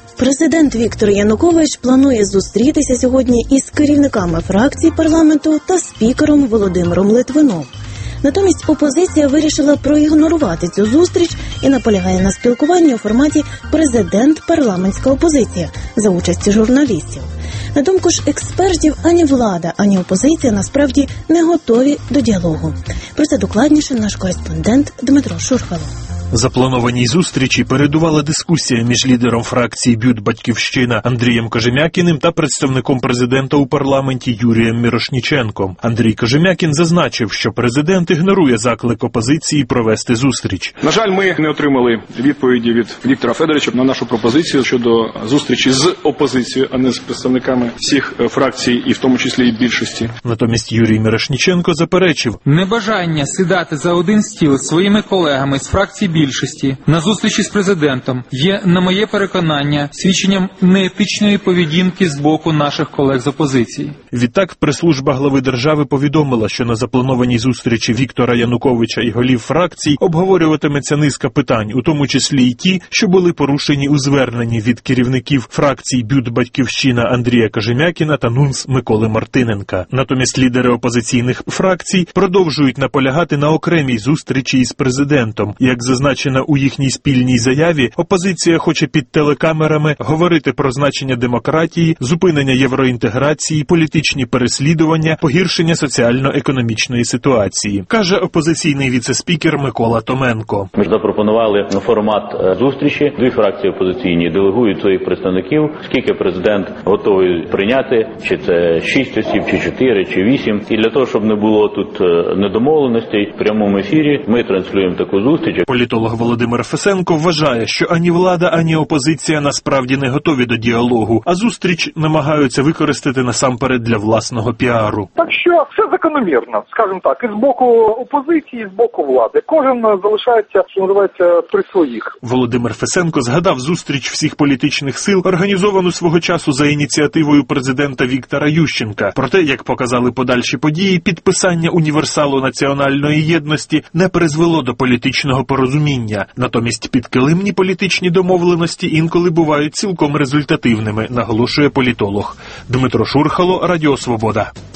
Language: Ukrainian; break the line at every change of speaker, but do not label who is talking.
Президент Віктор Янукович планує зустрітися сьогодні із керівниками фракцій парламенту та спікером Володимиром Литвином. Натомість опозиція вирішила проігнорувати цю зустріч і наполягає на спілкуванні у форматі «президент-парламентська опозиція» за участі журналістів. На думку ж експертів, ані влада, ані опозиція насправді не готові до діалогу. Про це докладніше наш кореспондент Дмитро Шурхало.
Запланованій зустрічі передувала дискусія між лідером фракції «БЮТ Батьківщина» Андрієм Кожем'якіним та представником президента у парламенті Юрієм Мірошніченком. Андрій Кожем'якін зазначив, що президент ігнорує заклик опозиції провести зустріч.
На жаль, ми не отримали відповіді від Віктора Федоровича на нашу пропозицію щодо зустрічі з опозицією, а не з представниками всіх фракцій, і в тому числі і більшості.
Натомість Юрій Мірошніченко заперечив:
небажання сідати за один стіл з своїми колегами з фракції більшості на зустрічі з президентом є, на моє переконання, свідченням неетичної поведінки з боку наших колег з опозиції.
Відтак, прес-служба глави держави повідомила, що на запланованій зустрічі Віктора Януковича і голів фракцій обговорюватиметься низка питань, у тому числі й ті, що були порушені у зверненні від керівників фракцій «БЮТ Батьківщина» Андрія Кожем'якіна та НУНС Миколи Мартиненка. Натомість лідери опозиційних фракцій продовжують наполягати на окремій зустрічі із президентом. Як зазначено у їхній спільній заяві, опозиція хоче під телекамерами говорити про значення демократії, зупинення євроінтеграції, політичні переслідування, погіршення соціально-економічної ситуації, каже опозиційний віце-спікер Микола Томенко.
Ми ж запропонували формат зустрічі. Дві фракції опозиційні делегують своїх представників. Скільки президент готовий прийняти, чи це 6 осіб, чи 4, чи 8. І для того, щоб не було тут недомовленостей, в прямому ефірі ми транслюємо таку зустріч.
Політолог Володимир Фесенко вважає, що ані влада, ані опозиція насправді не готові до діалогу, а зустріч намагаються використати насамперед для власного піару.
Так що все закономірно, скажімо так, і з боку опозиції, і з боку влади. Кожен залишається, що називається, при своїх.
Володимир Фесенко згадав зустріч всіх політичних сил, організовану свого часу за ініціативою президента Віктора Ющенка. Проте, як показали подальші події, підписання універсалу національної єдності не призвело до політичного порозуміння. Натомість підкилимні політичні домовленості інколи бувають цілком результативними, наголошує політолог. Дмитро Шурхало, Радіо Свобода.